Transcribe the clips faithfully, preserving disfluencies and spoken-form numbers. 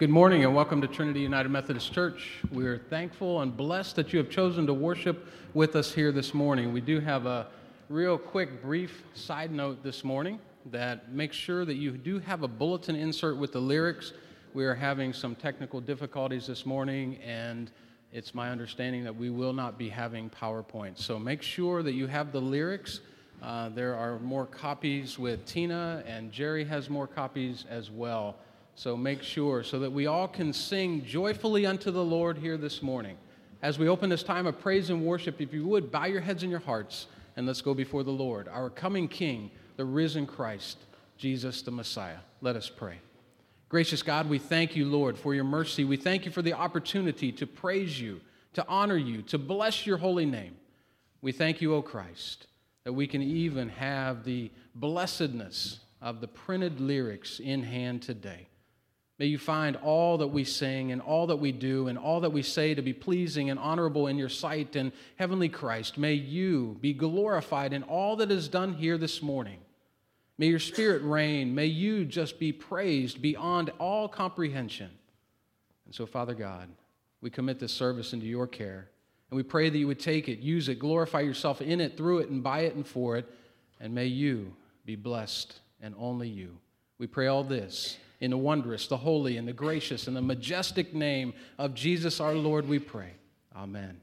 Good morning and welcome to Trinity United Methodist Church. We are thankful and blessed that you have chosen to worship with us here this morning. We do have a real quick, brief side note this morning that makes sure that you do have a bulletin insert with the lyrics. We are having some technical difficulties this morning, and it's my understanding that we will not be having PowerPoint. So make sure that you have the lyrics. Uh, there are more copies with Tina, and Jerry has more copies as well. So make sure so that we all can sing joyfully unto the Lord here this morning. As we open this time of praise and worship, if you would, bow your heads and your hearts, and let's go before the Lord, our coming King, the risen Christ, Jesus the Messiah. Let us pray. Gracious God, we thank you, Lord, for your mercy. We thank you for the opportunity to praise you, to honor you, to bless your holy name. We thank you, O Christ, that we can even have the blessedness of the printed lyrics in hand today. May you find all that we sing and all that we do and all that we say to be pleasing and honorable in your sight. And Heavenly Christ, may you be glorified in all that is done here this morning. May your Spirit reign. May you just be praised beyond all comprehension. And so, Father God, we commit this service into your care. And we pray that you would take it, use it, glorify yourself in it, through it, and by it and for it. And may you be blessed, and only you. We pray all this in the wondrous, the holy, and the gracious, and the majestic name of Jesus our Lord, we pray. Amen.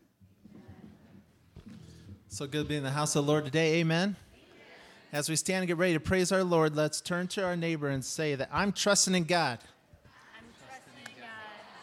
So good to be in the house of the Lord today. Amen. As we stand and get ready to praise our Lord, let's turn to our neighbor and say that I'm trusting in God. I'm trusting in God.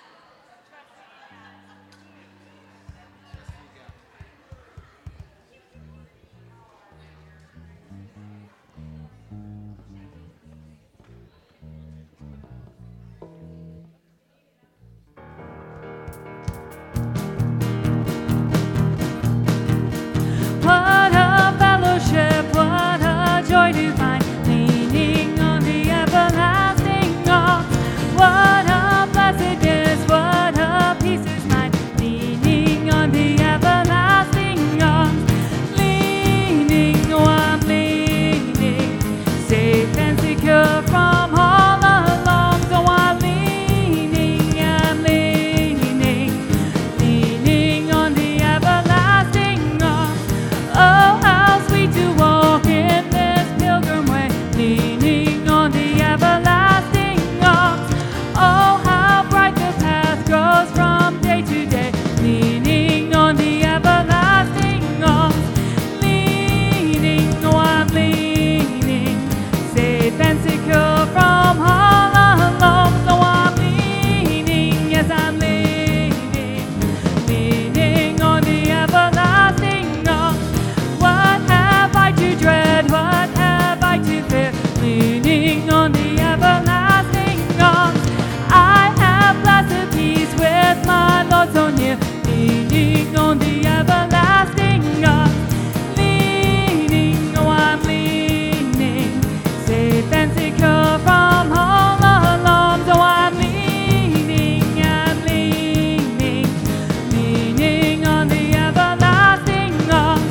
What a fellowship, what a joy to find, leaning on the everlasting arms. What a blessedness, what a peace is mine, leaning on the everlasting arms. Leaning, oh I'm leaning, safe and secure from all along. So I'm leaning, I'm leaning, leaning on the everlasting arms. Oh, how sweet to walk in this pilgrim way, leaning on the everlasting arms. Oh, how bright the path grows from day to day, leaning on the everlasting arms. Leaning, oh, I'm leaning, safe and secure from all along. So I'm leaning, yes, I'm leaning, leaning on the everlasting arms. What have I to dread? What have I to fear? Leaning on the everlasting arms. I have blessed peace with my Lord so near. Leaning on the everlasting arms. Leaning, oh I'm leaning, safe and secure from all along. So I'm leaning, I'm leaning, leaning on the everlasting arms.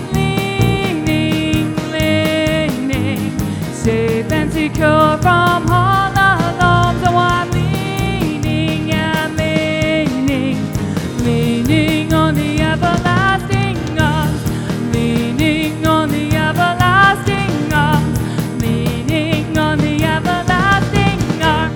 Leaning, leaning, safe and secure from all along. So I'm leaning, I'm leaning, leaning on the everlasting arms. Leaning on the everlasting arms. Leaning on the everlasting arms.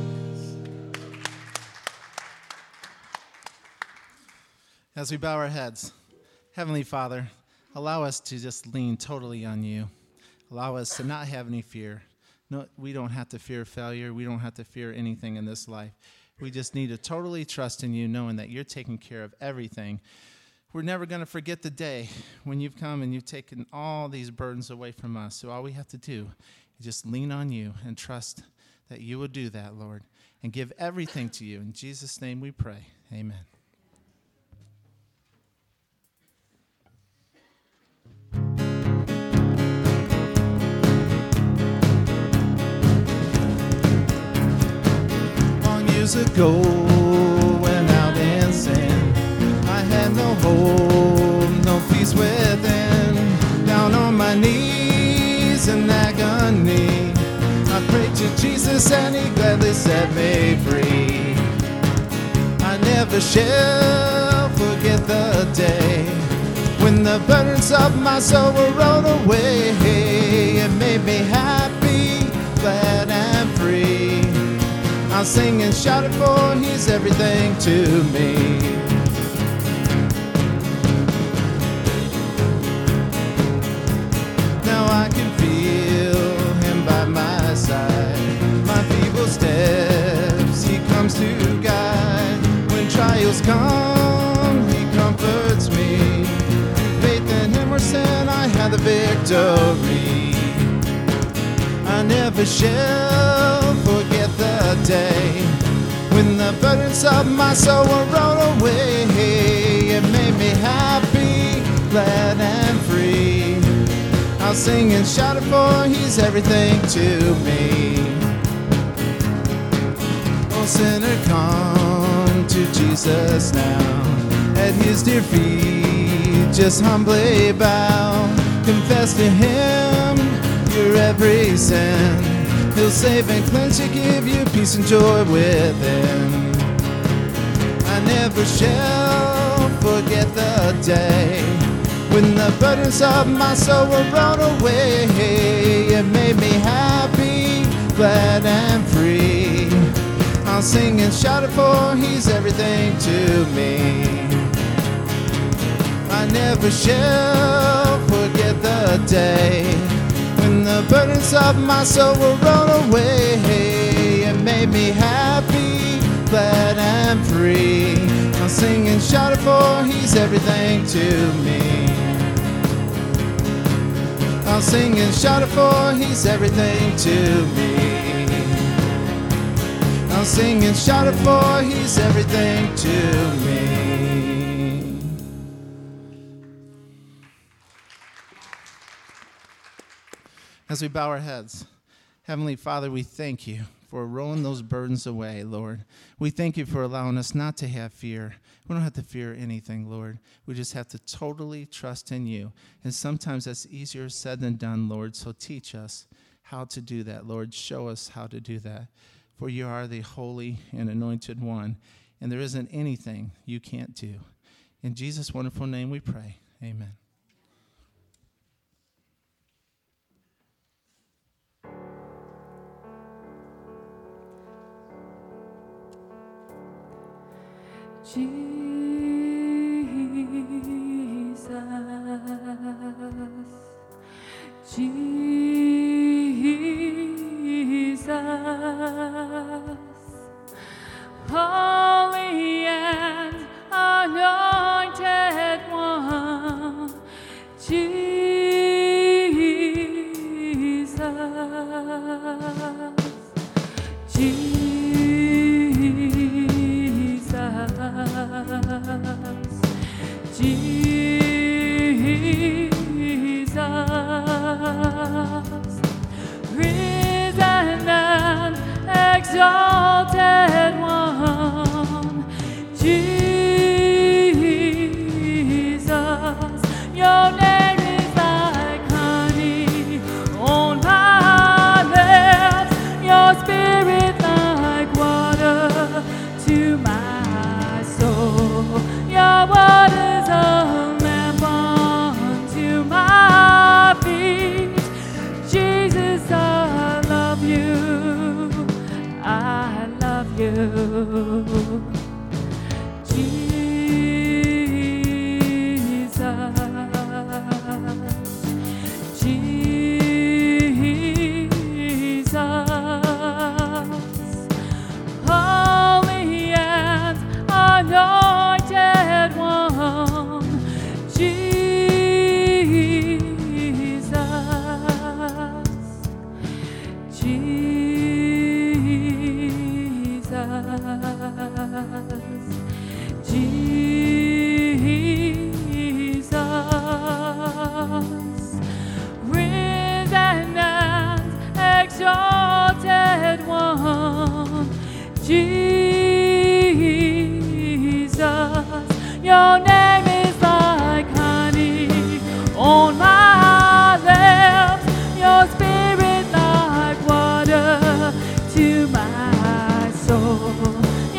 As we bow our heads, Heavenly Father, allow us to just lean totally on you. Allow us to not have any fear. No, we don't have to fear failure. We don't have to fear anything in this life. We just need to totally trust in you, knowing that you're taking care of everything. We're never going to forget the day when you've come and you've taken all these burdens away from us. So all we have to do is just lean on you and trust that you will do that, Lord, and give everything to you. In Jesus' name we pray. Amen. Long years ago, when out in sin, I had no hope, no peace within. Down on my knees in agony, I prayed to Jesus and he gladly set me free. never shall forget the day when the burdens of my soul were rolled away. It made me happy, glad and free. I'll sing and shout it, for he's everything to me. Now I can feel him by my side, my feeble steps he comes to guide. When trials come, he comforts me. Faith in him or sin, I have the victory. I never shall forget the day when the burdens of my soul were rolled away. It made me happy, glad and free. I'll sing and shout it, for he's everything to me. Oh, sinner, come to Jesus now. At his dear feet just humbly bow. Confess to him your every sin. He'll save and cleanse you, give you peace and joy within. I never shall forget the day when the burdens of my soul were rolled away. It made me happy, glad and free. I'll sing and shout it, for he's everything to me. I never shall forget the day when the burdens of my soul were rolled away. It made me happy, glad and free. I'll sing and shout it, for he's everything to me. I'll sing and shout it, for he's everything to me. I'll sing and shout it, for he's everything to me. As we bow our heads, Heavenly Father, we thank you for rolling those burdens away, Lord. We thank you for allowing us not to have fear. We don't have to fear anything, Lord. We just have to totally trust in you. And sometimes that's easier said than done, Lord. So teach us how to do that, Lord. Show us how to do that. For you are the holy and anointed one, and there isn't anything you can't do. In Jesus' wonderful name we pray. Amen. Jesus, Jesus, holy and anointed one, Jesus, Jesus, Jesus, risen and exalted one, Jesus, your name is like honey on my lips, your spirit like water to my soul, your word is a lamp unto my feet. Jesus, I love you, I love you. Jesus, Jesus, holy and anointed one, Jesus, Jesus, Jesus, risen and exalted one, Jesus, your name is like honey on my lips, your spirit like water to my soul,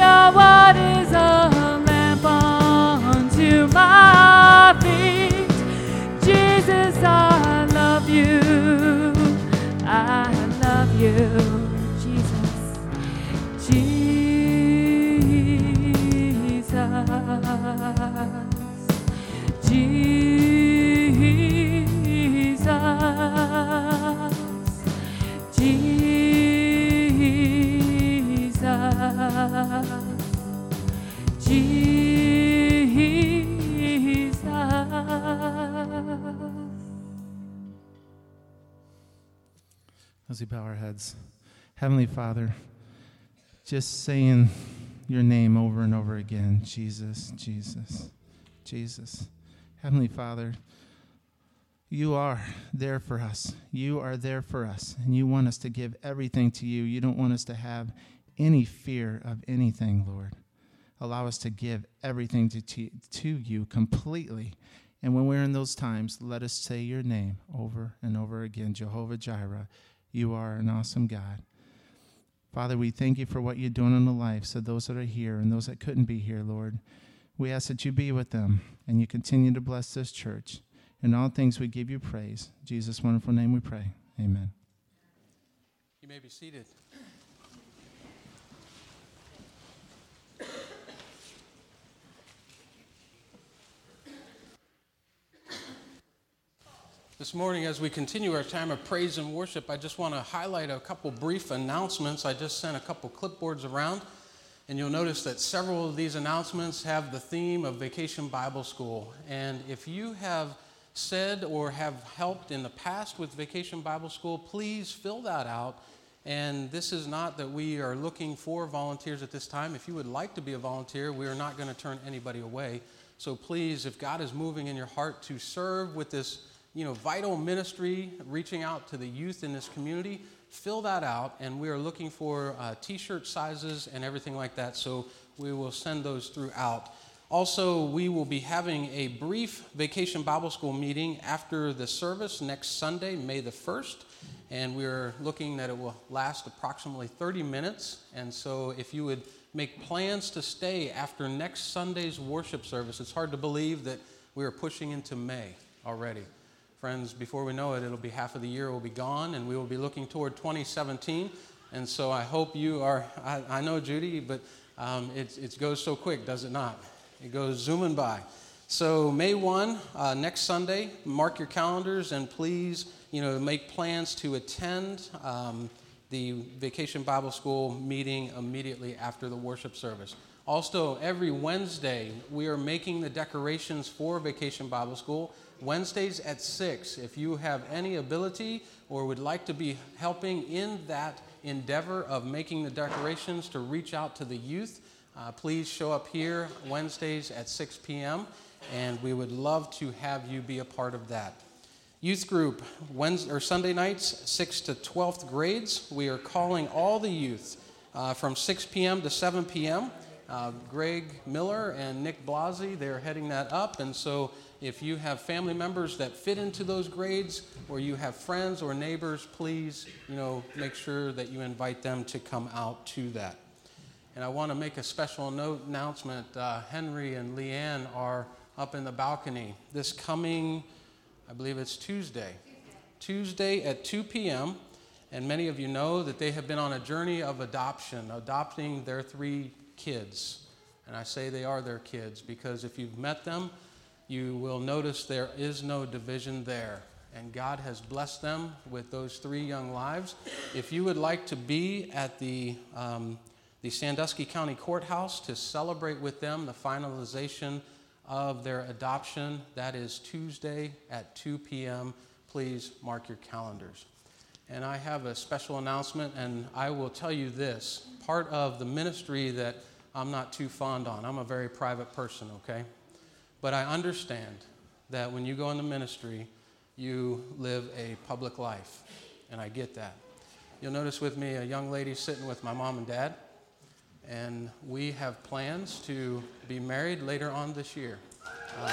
As we bow our heads, Heavenly Father, just saying your name over and over again, Jesus, Jesus, Jesus. Heavenly Father, you are there for us. You are there for us, and you want us to give everything to you. You don't want us to have any fear of anything, Lord. Allow us to give everything to, to, to you completely. And when we're in those times, let us say your name over and over again, Jehovah Jireh. You are an awesome God. Father, we thank you for what you're doing in the lives of those that are here and those that couldn't be here, Lord. We ask that you be with them and you continue to bless this church. In all things we give you praise. In Jesus' wonderful name we pray. Amen. You may be seated. This morning, as we continue our time of praise and worship, I just want to highlight a couple brief announcements. I just sent a couple clipboards around, and you'll notice that several of these announcements have the theme of Vacation Bible School. And if you have said or have helped in the past with Vacation Bible School, please fill that out. And this is not that we are looking for volunteers at this time. If you would like to be a volunteer, we are not going to turn anybody away. So please, if God is moving in your heart to serve with this you know, vital ministry, reaching out to the youth in this community, fill that out, and we are looking for uh, t-shirt sizes and everything like that, so we will send those throughout. Also, we will be having a brief Vacation Bible School meeting after the service next Sunday, May the first, and we're looking that it will last approximately thirty minutes, and so if you would make plans to stay after next Sunday's worship service, it's hard to believe that we are pushing into May already. Friends, before we know it, it'll be half of the year will be gone, and we will be looking toward twenty seventeen. And so I hope you are, I, I know, Judy, but um, it, it goes so quick, does it not? It goes zooming by. So May first, uh, next Sunday, mark your calendars, and please, you know, make plans to attend um, the Vacation Bible School meeting immediately after the worship service. Also, every Wednesday, we are making the decorations for Vacation Bible School. Wednesdays at six. If you have any ability or would like to be helping in that endeavor of making the decorations to reach out to the youth, uh, please show up here Wednesdays at six p.m. and we would love to have you be a part of that. Youth group, Wednesday or Sunday nights, sixth to twelfth grades. We are calling all the youth uh, from six p.m. to seven p.m. Uh, Greg Miller and Nick Blasi, they're heading that up, and so if you have family members that fit into those grades, or you have friends or neighbors, please, you know, make sure that you invite them to come out to that. And I want to make a special note announcement. Uh, Henry and Leanne are up in the balcony this coming, I believe it's Tuesday. Tuesday at two p.m. And many of you know that they have been on a journey of adoption, adopting their three kids. And I say they are their kids because if you've met them, you will notice there is no division there. And God has blessed them with those three young lives. If you would like to be at the, um, the Sandusky County Courthouse to celebrate with them the finalization of their adoption, that is Tuesday at two p.m. Please mark your calendars. And I have a special announcement, and I will tell you this. Part of the ministry that I'm not too fond on. I'm a very private person, okay? But I understand that when you go into ministry, you live a public life, and I get that. You'll notice with me a young lady sitting with my mom and dad, and we have plans to be married later on this year. Uh,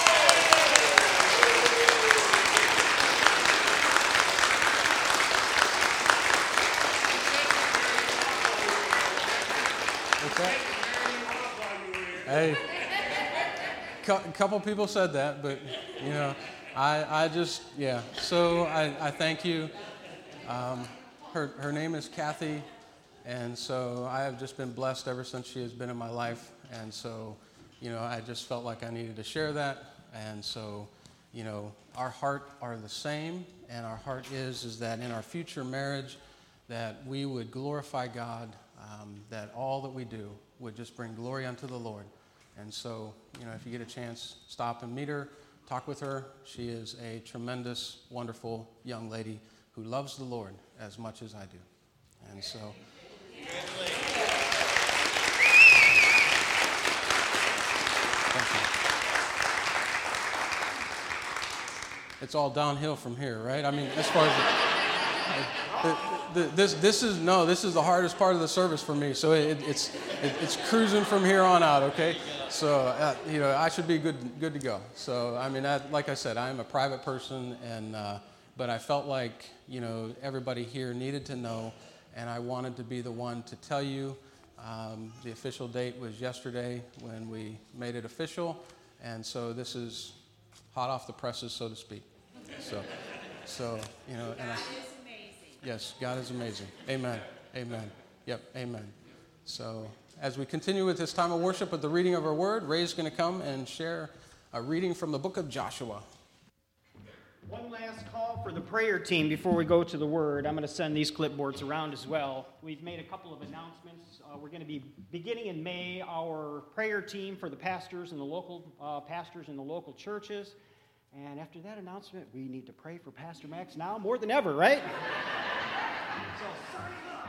what's that? Hey. A couple people said that, but, you know, I, I just, yeah. So I, I thank you. Um, her, her name is Kathy And so I have just been blessed ever since she has been in my life. And so, you know, I just felt like I needed to share that. And so, you know, our heart are the same, and our heart is, is that in our future marriage, that we would glorify God, um, that all that we do would just bring glory unto the Lord. And so, you know, if you get a chance, stop and meet her, talk with her. She is a tremendous, wonderful young lady who loves the Lord as much as I do. And so... Thank you. It's all downhill from here, right? I mean, as far as... The, the, this this is no this is the hardest part of the service for me, so it, it's it, it's cruising from here on out. Okay, so uh, you know I should be good good to go. So I mean, I, like I said, I am a private person, and uh, but I felt like you know everybody here needed to know, and I wanted to be the one to tell you. Um, the official date was yesterday when we made it official, and so this is hot off the presses, so to speak. So so you know and I. Yes, God is amazing. Amen. Amen. Yep, amen. So as we continue with this time of worship with the reading of our word, Ray's going to come and share a reading from the book of Joshua. One last call for the prayer team before we go to the word. I'm going to send these clipboards around as well. We've made a couple of announcements. Uh, we're going to be beginning in May our prayer team for the pastors and the local uh, pastors in the local churches. And after that announcement, we need to pray for Pastor Max now more than ever, right? So, sign up.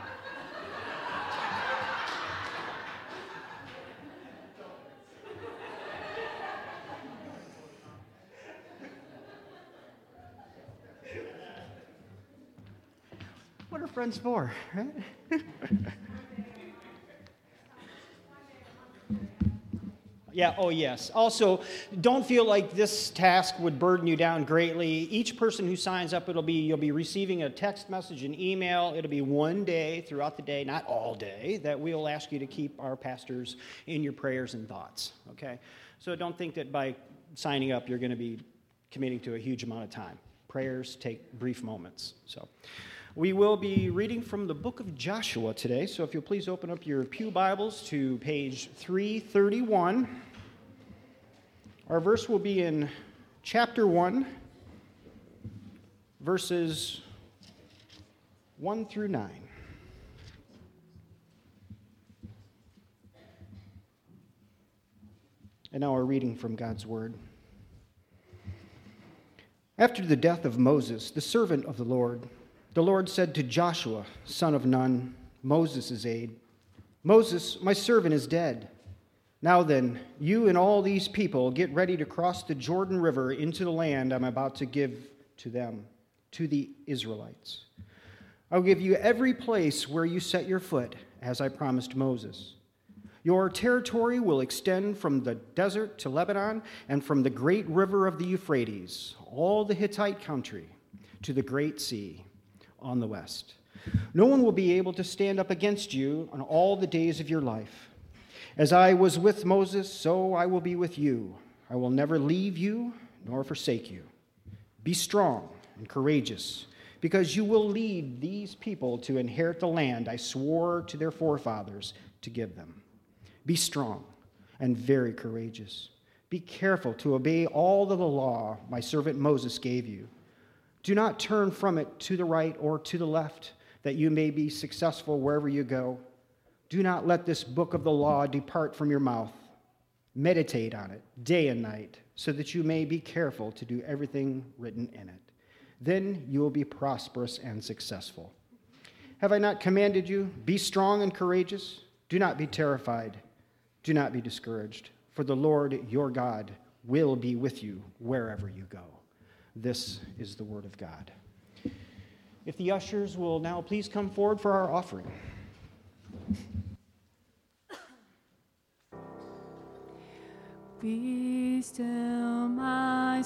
What are friends for, right? Yeah, oh yes. Also, don't feel like this task would burden you down greatly. Each person who signs up, it'll be you'll be receiving a text message, an email. It'll be one day throughout the day, not all day, that we'll ask you to keep our pastors in your prayers and thoughts, okay? So don't think that by signing up you're going to be committing to a huge amount of time. Prayers take brief moments. So we will be reading from the book of Joshua today. So if you'll please open up your pew Bibles to page three thirty-one. Our verse will be in chapter one, verses one through nine. And now our reading from God's Word. After the death of Moses, the servant of the Lord, the Lord said to Joshua, son of Nun, Moses' aide, Moses, my servant, is dead. Now then, you and all these people get ready to cross the Jordan River into the land I'm about to give to them, to the Israelites. I'll give you every place where you set your foot, as I promised Moses. Your territory will extend from the desert to Lebanon and from the great river of the Euphrates, all the Hittite country, to the great sea on the west. No one will be able to stand up against you on all the days of your life. As I was with Moses, so I will be with you. I will never leave you nor forsake you. Be strong and courageous, because you will lead these people to inherit the land I swore to their forefathers to give them. Be strong and very courageous. Be careful to obey all of the law my servant Moses gave you. Do not turn from it to the right or to the left, that you may be successful wherever you go. Do not let this book of the law depart from your mouth. Meditate on it day and night, so that you may be careful to do everything written in it. Then you will be prosperous and successful. Have I not commanded you? Be strong and courageous. Do not be terrified. Do not be discouraged, for the Lord your God will be with you wherever you go. This is the word of God. If the ushers will now please come forward for our offering. Be still, my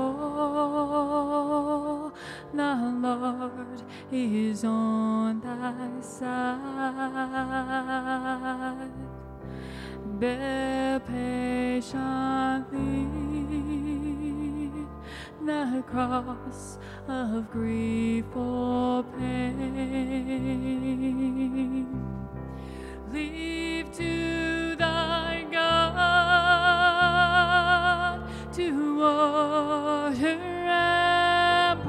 soul, the Lord is on thy side. Bear patiently the cross of grief or pain. Leave to thy God to order and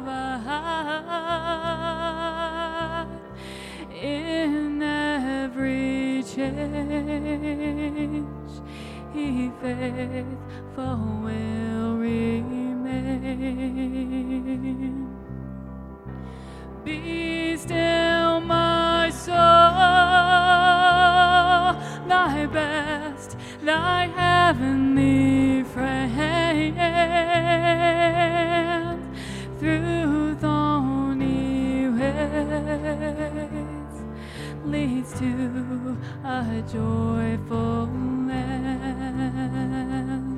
provide in every change. He faithful will remain. Be still, my soul, thy best, thy heavenly friend, through thorny ways, leads to a joyful land.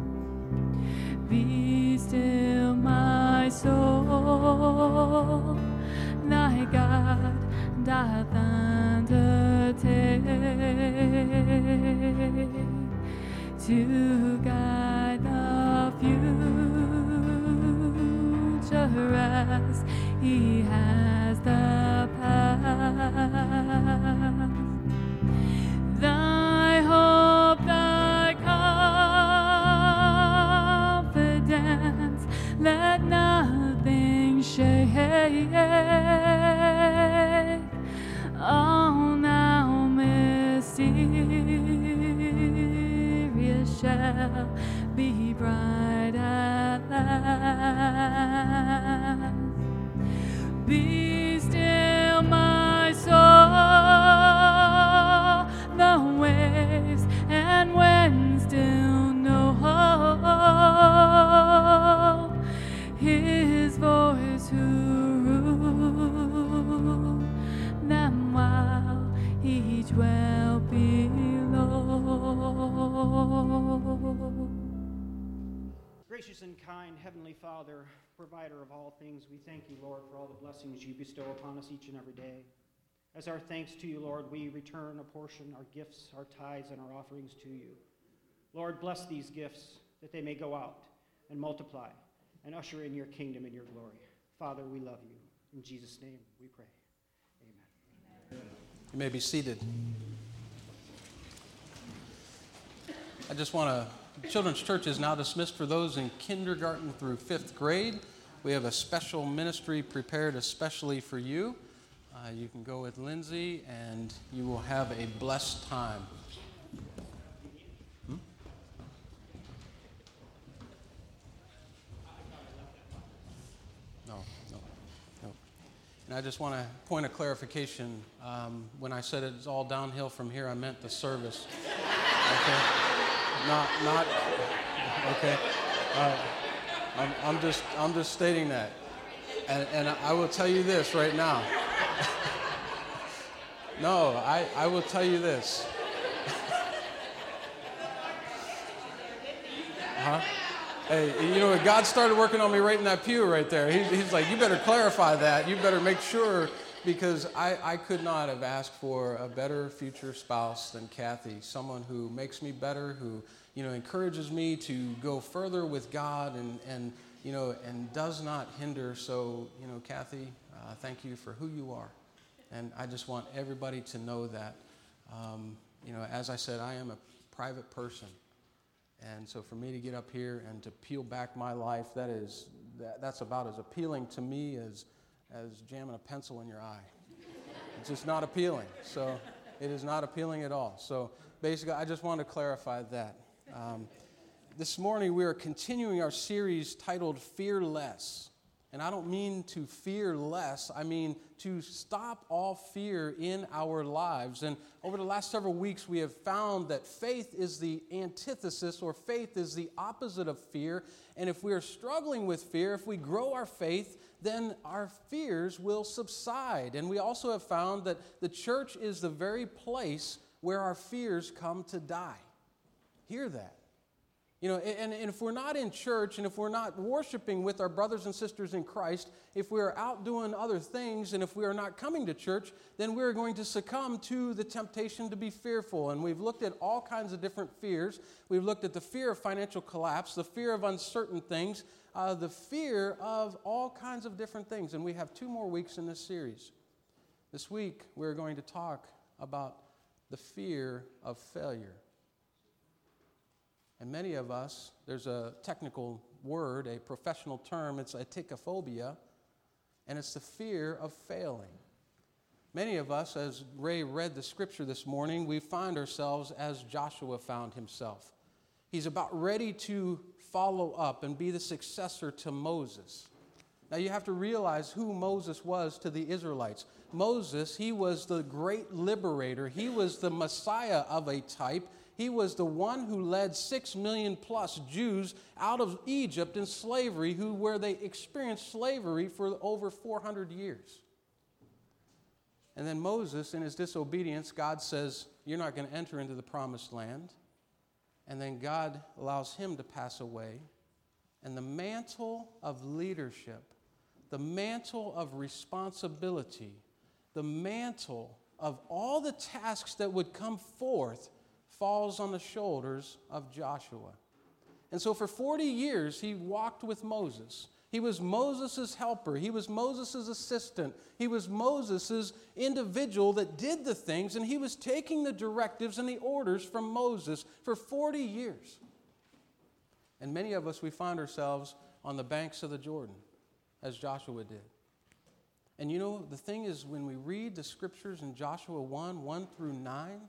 Be still, my soul, thy God doth undertake to guide the future as he has the past. Thy hope, thy confidence, let nothing shake. Oh, now mysterious shall be bright at last. Be still, my soul, the waves and winds still know his voice who ruled them while he dwelt below. Gracious and kind Heavenly Father, provider of all things, we thank you, Lord, for all the blessings you bestow upon us each and every day. As our thanks to you, Lord, we return a portion, our gifts, our tithes, and our offerings to you. Lord, bless these gifts that they may go out and multiply and usher in your kingdom and your glory. Father, we love you. In Jesus' name we pray. Amen. You may be seated. I just want to, Children's Church is now dismissed for those in kindergarten through fifth grade. We have a special ministry prepared especially for you. Uh, you can go with Lindsay and you will have a blessed time. Hmm? No, no, no. And I just want to point a clarification. Um, when I said it's all downhill from here, I meant the service. Okay? Not, not, okay. All right. I'm, I'm just, I'm just stating that, and, and I will tell you this right now. No, I, I will tell you this. Huh? Hey, you know, God started working on me right in that pew right there. He, he's like, you better clarify that. You better make sure, because I, I could not have asked for a better future spouse than Kathy, someone who makes me better, who, you know, encourages me to go further with God and, and you know, and does not hinder. So, you know, Kathy, uh, thank you for who you are. And I just want everybody to know that, um, you know, as I said, I am a private person. And so for me to get up here and to peel back my life, that is, that, that's about as appealing to me as, as jamming a pencil in your eye. It's just not appealing. So it is not appealing at all. So basically, I just want to clarify that. Um, this morning, we are continuing our series titled Fear Less. And I don't mean to fear less. I mean to stop all fear in our lives. And over the last several weeks, we have found that faith is the antithesis, or faith is the opposite of fear. And if we are struggling with fear, if we grow our faith, then our fears will subside. And we also have found that the church is the very place where our fears come to die. Hear that. You know, and, and if we're not in church, and if we're not worshiping with our brothers and sisters in Christ, if we're out doing other things, and if we are not coming to church, then we're going to succumb to the temptation to be fearful. And we've looked at all kinds of different fears. We've looked at the fear of financial collapse, the fear of uncertain things, uh, the fear of all kinds of different things. And we have two more weeks in this series. This week, we're going to talk about the fear of failure. And many of us, there's a technical word, a professional term, it's atychiphobia, and it's the fear of failing. Many of us, as Ray read the scripture this morning, we find ourselves as Joshua found himself. He's about ready to follow up and be the successor to Moses. Now you have to realize who Moses was to the Israelites. Moses, he was the great liberator. He was the Messiah of a type. He was the one who led six million plus Jews out of Egypt in slavery, who where they experienced slavery for over four hundred years. And then Moses, in his disobedience, God says, you're not going to enter into the promised land. And then God allows him to pass away. And the mantle of leadership, the mantle of responsibility, the mantle of all the tasks that would come forth falls on the shoulders of Joshua. And so for forty years, he walked with Moses. He was Moses' helper. He was Moses' assistant. He was Moses' individual that did the things, and he was taking the directives and the orders from Moses for forty years. And many of us, we find ourselves on the banks of the Jordan, as Joshua did. And you know, the thing is, when we read the scriptures in Joshua one, one through nine,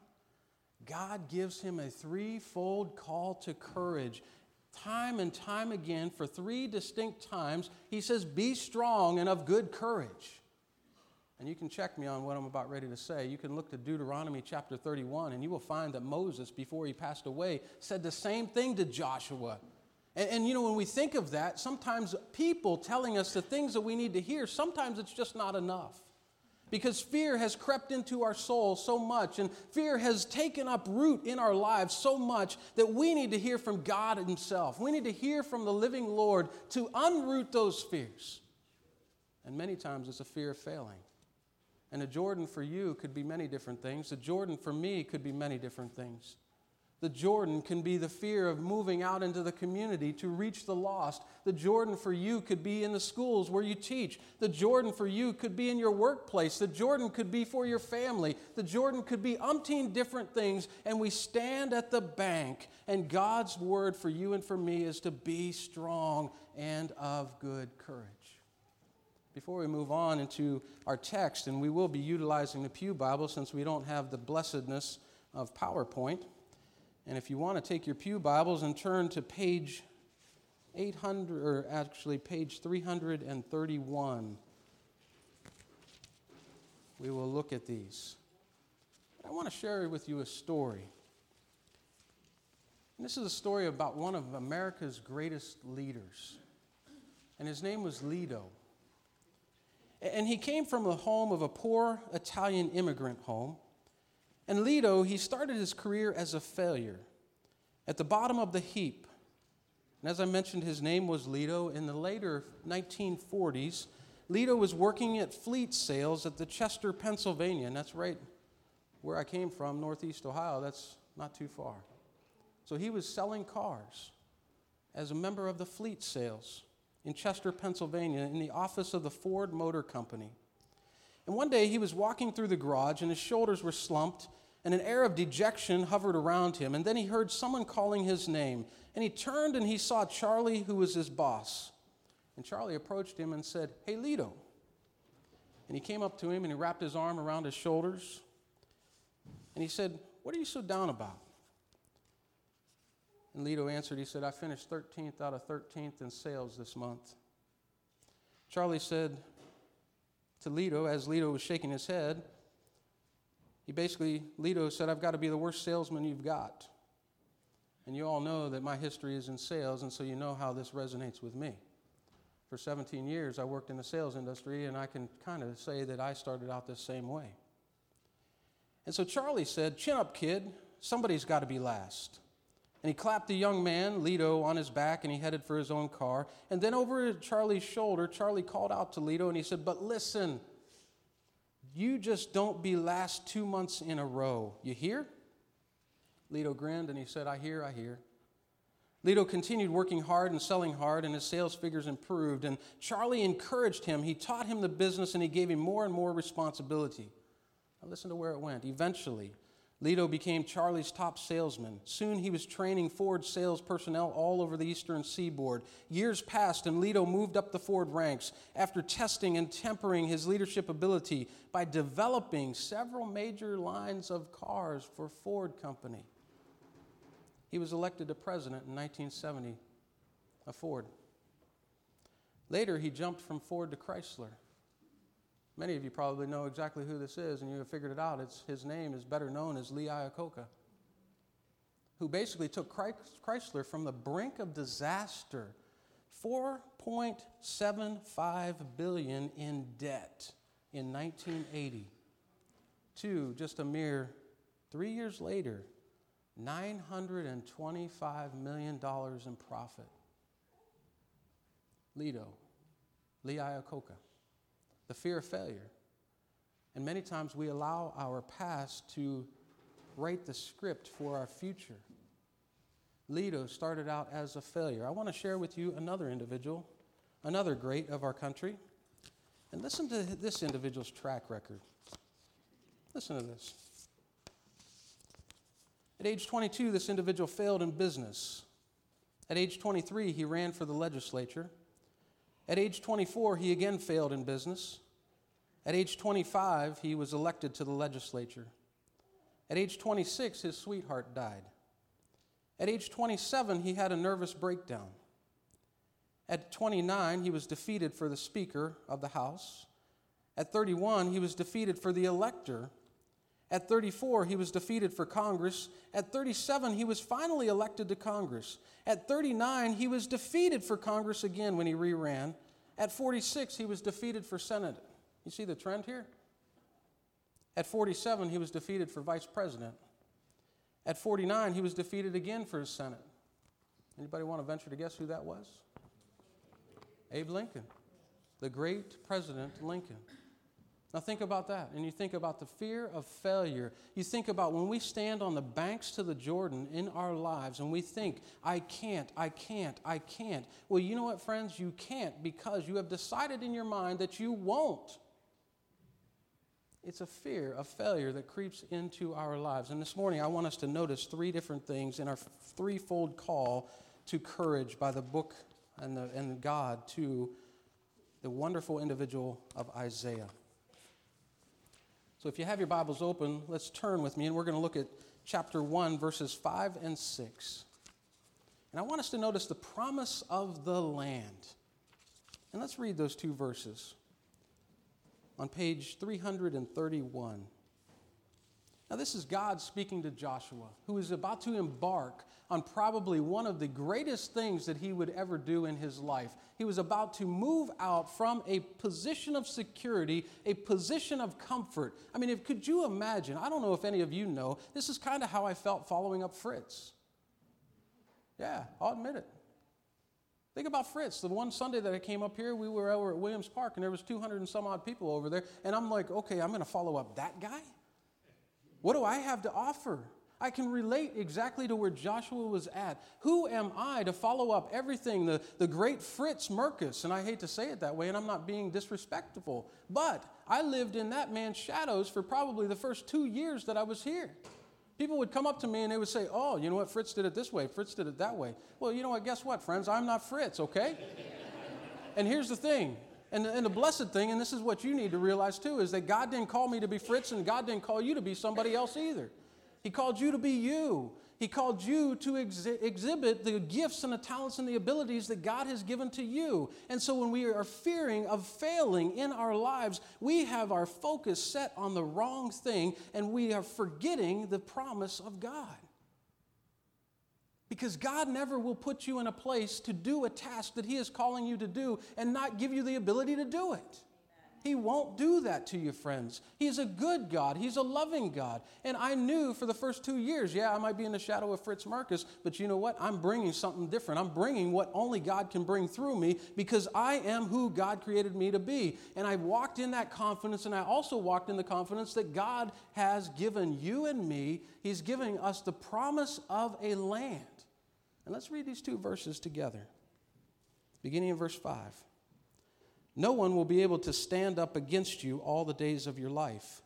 God gives him a threefold call to courage. Time and time again, for three distinct times, he says, be strong and of good courage. And you can check me on what I'm about ready to say. You can look to Deuteronomy chapter thirty-one, and you will find that Moses, before he passed away, said the same thing to Joshua. And, and you know, when we think of that, sometimes people telling us the things that we need to hear, sometimes it's just not enough. Because fear has crept into our soul so much, and fear has taken up root in our lives so much that we need to hear from God himself. We need to hear from the living Lord to unroot those fears. And many times it's a fear of failing. And the Jordan for you could be many different things. The Jordan for me could be many different things. The Jordan can be the fear of moving out into the community to reach the lost. The Jordan for you could be in the schools where you teach. The Jordan for you could be in your workplace. The Jordan could be for your family. The Jordan could be umpteen different things. And we stand at the bank, and God's word for you and for me is to be strong and of good courage. Before we move on into our text, and we will be utilizing the Pew Bible since we don't have the blessedness of PowerPoint. And if you want to take your Pew Bibles and turn to page eight hundred, or actually page three hundred thirty-one, we will look at these. I want to share with you a story. And this is a story about one of America's greatest leaders. And his name was Lido. And he came from the home of a poor Italian immigrant home. And Lido, he started his career as a failure, at the bottom of the heap. And as I mentioned, his name was Lido. In the later nineteen forties, Lido was working at fleet sales at the Chester, Pennsylvania, and that's right where I came from, Northeast Ohio. That's not too far. So he was selling cars as a member of the fleet sales in Chester, Pennsylvania, in the office of the Ford Motor Company. And one day he was walking through the garage, and his shoulders were slumped, and an air of dejection hovered around him. And then he heard someone calling his name. And he turned and he saw Charlie, who was his boss. And Charlie approached him and said, "Hey, Lido." And he came up to him and he wrapped his arm around his shoulders. And he said, "What are you so down about?" And Lido answered, he said, "I finished thirteenth out of thirteenth in sales this month." Charlie said to Lido, as Lido was shaking his head, he basically, Lido said, "I've got to be the worst salesman you've got." And you all know that my history is in sales, and so you know how this resonates with me. For seventeen years, I worked in the sales industry, and I can kind of say that I started out this same way. And so Charlie said, "Chin up, kid. Somebody's got to be last." And he clapped the young man, Lito, on his back, and he headed for his own car. And then over Charlie's shoulder, Charlie called out to Lito, and he said, "But listen, you just don't be last two months in a row. You hear?" Lito grinned, and he said, "I hear, I hear." Lito continued working hard and selling hard, and his sales figures improved. And Charlie encouraged him. He taught him the business, and he gave him more and more responsibility. Now listen to where it went. Eventually, Lito became Charlie's top salesman. Soon he was training Ford sales personnel all over the eastern seaboard. Years passed, and Lito moved up the Ford ranks after testing and tempering his leadership ability by developing several major lines of cars for Ford Company. He was elected to president in nineteen seventy of Ford. Later, he jumped from Ford to Chrysler. Many of you probably know exactly who this is, and you have figured it out. It's, his name is better known as Lee Iacocca, who basically took Chrysler from the brink of disaster, four point seven five billion dollars in debt in nineteen eighty, to just a mere three years later, nine hundred twenty-five million dollars in profit. Lito, Lee Iacocca. The fear of failure. And many times we allow our past to write the script for our future. Lito started out as a failure. I want to share with you another individual, another great of our country. And listen to this individual's track record. Listen to this. At age twenty-two, this individual failed in business. At age twenty-three, he ran for the legislature. At age twenty-four, he again failed in business. At age twenty-five, he was elected to the legislature. At age twenty-six, his sweetheart died. At age twenty-seven, he had a nervous breakdown. At twenty-nine, he was defeated for the Speaker of the House. At thirty-one, he was defeated for the elector. At thirty-four, he was defeated for Congress. At thirty-seven, he was finally elected to Congress. At thirty-nine, he was defeated for Congress again when he re-ran. At forty-six, he was defeated for Senate. You see the trend here? At forty-seven, he was defeated for vice president. At forty-nine, he was defeated again for his Senate. Anybody want to venture to guess who that was? Abe Lincoln, the great President Lincoln. Now think about that, and you think about the fear of failure. You think about when we stand on the banks to the Jordan in our lives and we think, I can't, I can't, I can't. Well, you know what, friends? You can't because you have decided in your mind that you won't. It's a fear of failure that creeps into our lives. And this morning I want us to notice three different things in our threefold call to courage by the book and, the, and God to the wonderful individual of Isaiah. So if you have your Bibles open, let's turn with me, and we're going to look at chapter one, verses five and six. And I want us to notice the promise of the land. And let's read those two verses on page three thirty-one. Now this is God speaking to Joshua, who is about to embark on probably one of the greatest things that he would ever do in his life. He was about to move out from a position of security, a position of comfort. I mean, if, could you imagine? I don't know if any of you know, this is kind of how I felt following up Fritz. Yeah, I'll admit it. Think about Fritz. The one Sunday that I came up here, we were over at Williams Park, and there was two hundred and some odd people over there, and I'm like, okay, I'm going to follow up that guy? What do I have to offer? I can relate exactly to where Joshua was at. Who am I to follow up everything, the, the great Fritz Merkus? And I hate to say it that way, and I'm not being disrespectful, but I lived in that man's shadows for probably the first two years that I was here. People would come up to me and they would say, oh, you know what, Fritz did it this way, Fritz did it that way. Well, you know what, guess what, friends? I'm not Fritz, okay? And here's the thing. And the, and the blessed thing, and this is what you need to realize too, is that God didn't call me to be Fritz, and God didn't call you to be somebody else either. He called you to be you. He called you to exhi- exhibit the gifts and the talents and the abilities that God has given to you. And so when we are fearing of failing in our lives, we have our focus set on the wrong thing, and we are forgetting the promise of God. Because God never will put you in a place to do a task that He is calling you to do and not give you the ability to do it. He won't do that to you, friends. He's a good God. He's a loving God. And I knew for the first two years, yeah, I might be in the shadow of Fritz Marcus, but you know what? I'm bringing something different. I'm bringing what only God can bring through me because I am who God created me to be. And I walked in that confidence, and I also walked in the confidence that God has given you and me. He's giving us the promise of a land. And let's read these two verses together. Beginning in verse five. No one will be able to stand up against you all the days of your life.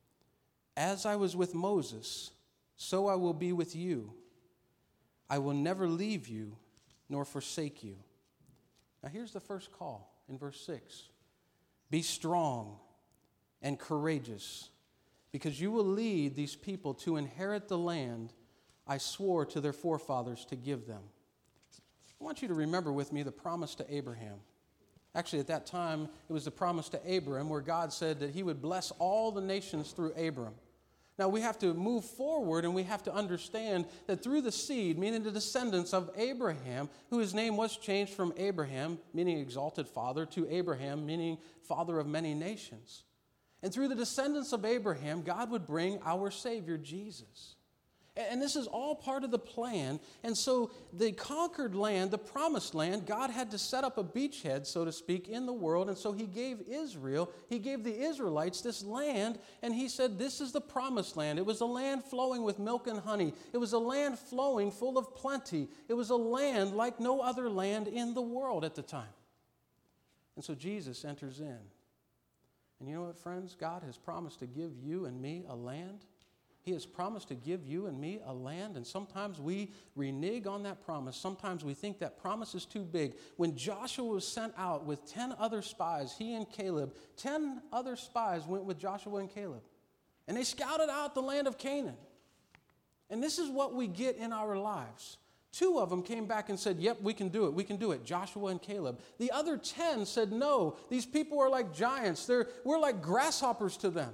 As I was with Moses, so I will be with you. I will never leave you nor forsake you. Now here's the first call in verse six. Be strong and courageous, because you will lead these people to inherit the land I swore to their forefathers to give them. I want you to remember with me the promise to Abraham. Actually, at that time, it was the promise to Abram where God said that he would bless all the nations through Abram. Now, we have to move forward and we have to understand that through the seed, meaning the descendants of Abraham, whose name was changed from Abraham, meaning exalted father, to Abraham, meaning father of many nations. And through the descendants of Abraham, God would bring our Savior, Jesus. And this is all part of the plan. And so the conquered land, the promised land, God had to set up a beachhead, so to speak, in the world. And so he gave Israel, he gave the Israelites this land, and he said, this is the promised land. It was a land flowing with milk and honey. It was a land flowing full of plenty. It was a land like no other land in the world at the time. And so Jesus enters in. And you know what, friends? God has promised to give you and me a land. He has promised to give you and me a land, and sometimes we renege on that promise. Sometimes we think that promise is too big. When Joshua was sent out with ten other spies, he and Caleb, ten other spies went with Joshua and Caleb, and they scouted out the land of Canaan. And this is what we get in our lives. Two of them came back and said, yep, we can do it, we can do it, Joshua and Caleb. The other ten said, no, these people are like giants. They're, we're like grasshoppers to them.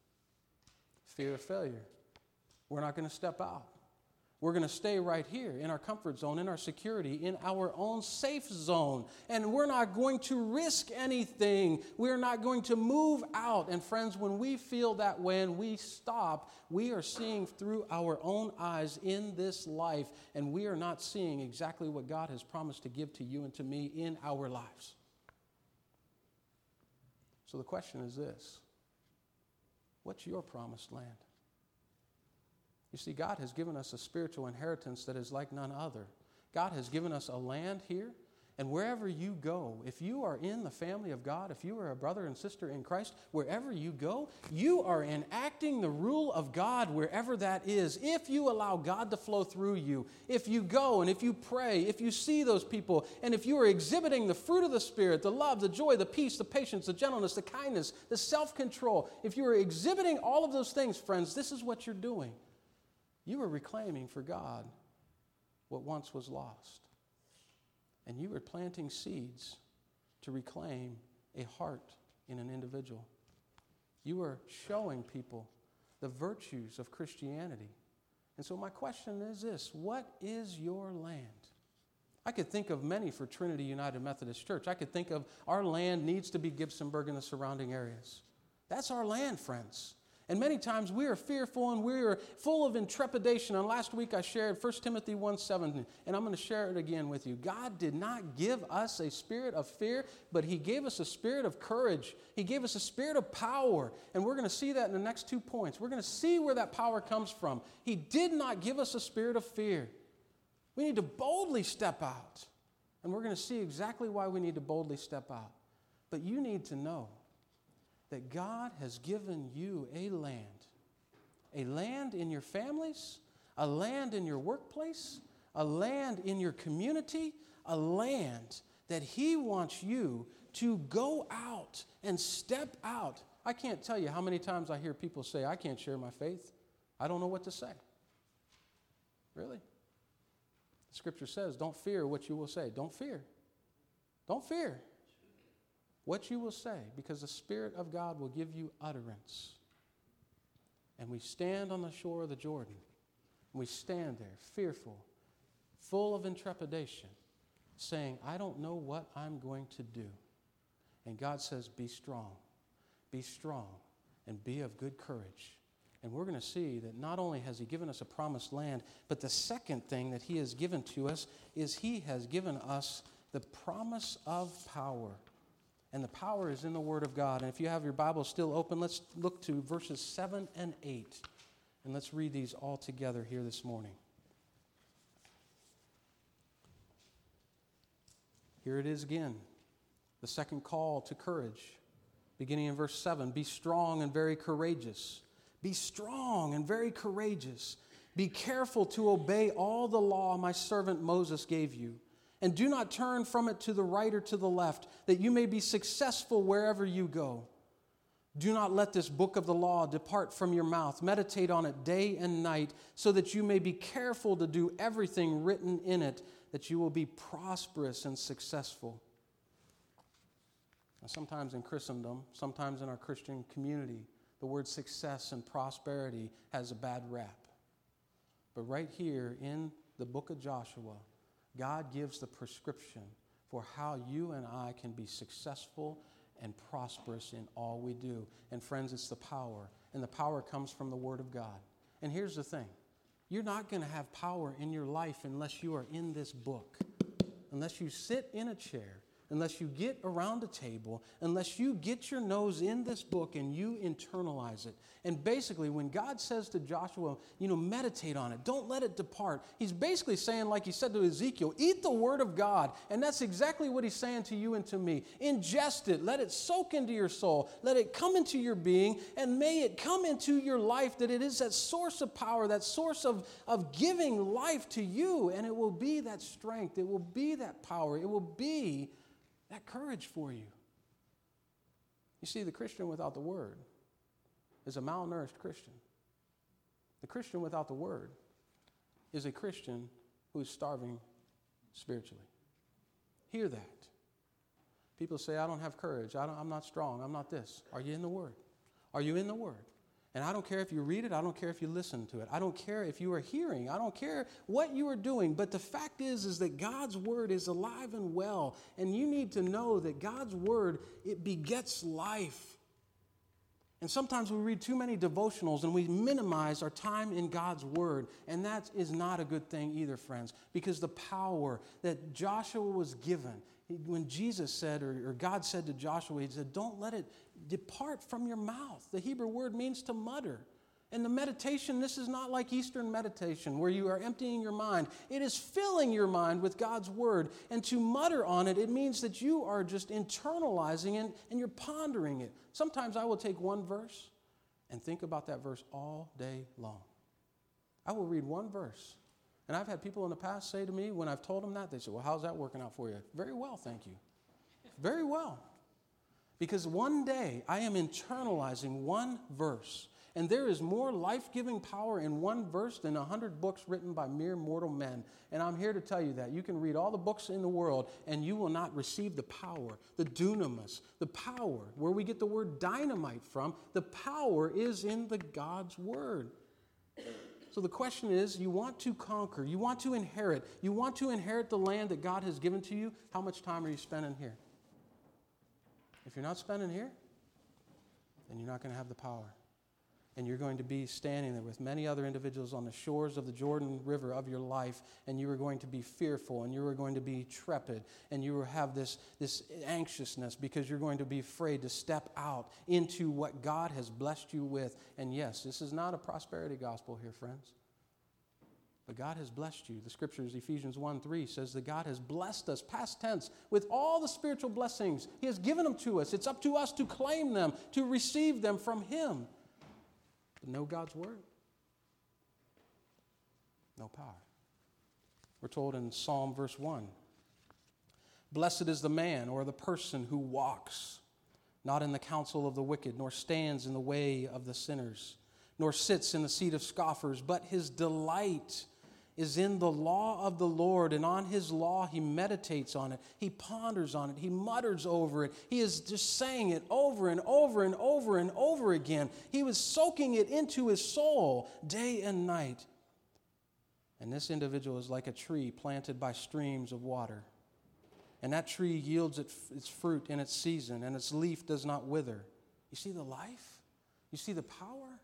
Fear of failure. We're not going to step out. We're going to stay right here in our comfort zone, in our security, in our own safe zone. And we're not going to risk anything. We're not going to move out. And friends, when we feel that way and we stop, we are seeing through our own eyes in this life, and we are not seeing exactly what God has promised to give to you and to me in our lives. So the question is this. What's your promised land? You see, God has given us a spiritual inheritance that is like none other. God has given us a land here, and wherever you go, if you are in the family of God, if you are a brother and sister in Christ, wherever you go, you are enacting the rule of God wherever that is. If you allow God to flow through you, if you go and if you pray, if you see those people, and if you are exhibiting the fruit of the Spirit, the love, the joy, the peace, the patience, the gentleness, the kindness, the self-control, if you are exhibiting all of those things, friends, this is what you're doing. You are reclaiming for God what once was lost. And you are planting seeds to reclaim a heart in an individual. You are showing people the virtues of Christianity. And so my question is this: what is your land? I could think of many for Trinity United Methodist Church. I could think of our land needs to be Gibsonburg and the surrounding areas. That's our land, friends. And many times we are fearful and we are full of intrepidation. And last week I shared First Timothy one seven, and I'm going to share it again with you. God did not give us a spirit of fear, but he gave us a spirit of courage. He gave us a spirit of power. And we're going to see that in the next two points. We're going to see where that power comes from. He did not give us a spirit of fear. We need to boldly step out. And we're going to see exactly why we need to boldly step out. But you need to know that God has given you a land. A land in your families, a land in your workplace, a land in your community, a land that he wants you to go out and step out. I can't tell you how many times I hear people say, I can't share my faith. I don't know what to say. Really? The scripture says, don't fear what you will say. Don't fear. Don't fear what you will say, because the Spirit of God will give you utterance. And we stand on the shore of the Jordan. We stand there fearful, full of intrepidation, saying, I don't know what I'm going to do. And God says, be strong. be strong, and be of good courage. And we're going to see that not only has he given us a promised land, but the second thing that he has given to us is he has given us the promise of power. And the power is in the Word of God. And if you have your Bible still open, let's look to verses seven and eight. And let's read these all together here this morning. Here it is again, the second call to courage. Beginning in verse seven, be strong and very courageous. Be strong and very courageous. Be careful to obey all the law my servant Moses gave you. And do not turn from it to the right or to the left, that you may be successful wherever you go. Do not let this book of the law depart from your mouth. Meditate on it day and night, so that you may be careful to do everything written in it, that you will be prosperous and successful. Now, sometimes in Christendom, sometimes in our Christian community, the word success and prosperity has a bad rap. But right here in the book of Joshua, God gives the prescription for how you and I can be successful and prosperous in all we do. And friends, it's the power. And the power comes from the Word of God. And here's the thing. You're not going to have power in your life unless you are in this book. Unless you sit in a chair. Unless you get around a table, unless you get your nose in this book and you internalize it. And basically, when God says to Joshua, you know, meditate on it, don't let it depart, he's basically saying, like he said to Ezekiel, eat the word of God. And that's exactly what he's saying to you and to me. Ingest it, let it soak into your soul, let it come into your being, and may it come into your life that it is that source of power, that source of, of giving life to you, and it will be that strength, it will be that power, it will be that courage for you. You see, the Christian without the Word is a malnourished Christian. The Christian without the Word is a Christian who is starving spiritually. Hear that. People say, I don't have courage. I don't, I'm not strong. I'm not this. Are you in the Word? Are you in the Word? And I don't care if you read it. I don't care if you listen to it. I don't care if you are hearing. I don't care what you are doing. But the fact is, is that God's Word is alive and well. And you need to know that God's Word, it begets life. And sometimes we read too many devotionals and we minimize our time in God's Word. And that is not a good thing either, friends. Because the power that Joshua was given, when Jesus said, or, or God said to Joshua, he said, don't let it depart from your mouth. The Hebrew word means to mutter. And the meditation, this is not like Eastern meditation where you are emptying your mind. It is filling your mind with God's Word. And to mutter on it, it means that you are just internalizing it and you're pondering it. Sometimes I will take one verse and think about that verse all day long. I will read one verse. And I've had people in the past say to me, when I've told them that, they say, well, how's that working out for you? Very well, thank you. Very well. Because one day I am internalizing one verse. And there is more life-giving power in one verse than a hundred books written by mere mortal men. And I'm here to tell you that. You can read all the books in the world and you will not receive the power, the dunamis, the power, where we get the word dynamite from. The power is in the God's Word. So the question is, you want to conquer, you want to inherit, you want to inherit the land that God has given to you. How much time are you spending here? If you're not spending here, then you're not going to have the power. And you're going to be standing there with many other individuals on the shores of the Jordan River of your life, and you are going to be fearful, and you are going to be trepid, and you will have this, this anxiousness because you're going to be afraid to step out into what God has blessed you with. And yes, this is not a prosperity gospel here, friends. But God has blessed you. The scriptures, Ephesians one three, says that God has blessed us, past tense, with all the spiritual blessings. He has given them to us. It's up to us to claim them, to receive them from Him. But know God's Word, no power. We're told in Psalm verse one, blessed is the man or the person who walks not in the counsel of the wicked, nor stands in the way of the sinners, nor sits in the seat of scoffers, but his delight is in the law of the Lord, and on His law he meditates on it. He ponders on it. He mutters over it. He is just saying it over and over and over and over again. He was soaking it into his soul day and night. And this individual is like a tree planted by streams of water. And that tree yields its fruit in its season, and its leaf does not wither. You see the life? You see the power?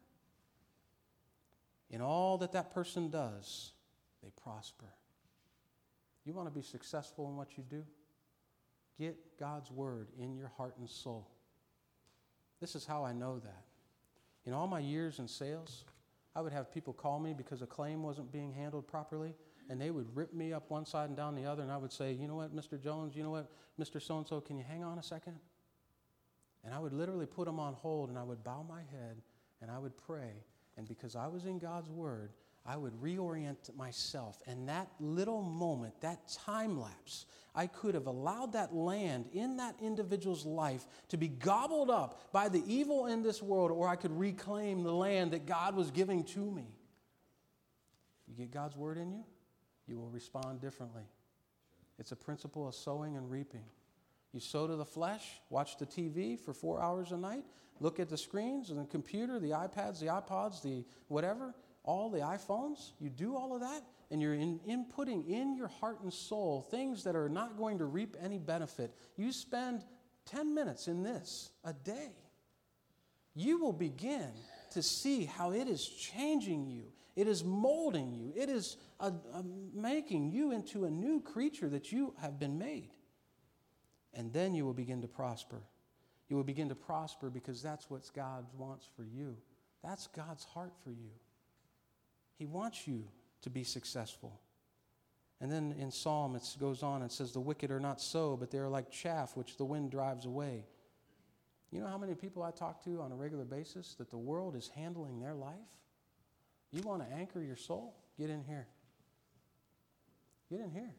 In all that that person does, they prosper. You want to be successful in what you do? Get God's word in your heart and soul. This is how I know that. In all my years in sales, I would have people call me because a claim wasn't being handled properly, and they would rip me up one side and down the other, and I would say, you know what, Mister Jones, you know what, Mister So-and-so, can you hang on a second? And I would literally put them on hold, and I would bow my head, and I would pray, and because I was in God's word, I would reorient myself. And that little moment, that time lapse, I could have allowed that land in that individual's life to be gobbled up by the evil in this world, or I could reclaim the land that God was giving to me. You get God's word in you, you will respond differently. It's a principle of sowing and reaping. You sow to the flesh, watch the T V for four hours a night, look at the screens and the computer, the iPads, the iPods, the whatever, all the iPhones. You do all of that, and you're in, inputting in your heart and soul things that are not going to reap any benefit. You spend ten minutes in this a day. You will begin to see how it is changing you. It is molding you. It is a, a making you into a new creature that you have been made. And then you will begin to prosper. You will begin to prosper because that's what God wants for you. That's God's heart for you. He wants you to be successful. And then in Psalm it goes on and says, the wicked are not so, but they are like chaff which the wind drives away. You know how many people I talk to on a regular basis that the world is handling their life? You want to anchor your soul? Get in here. Get in here.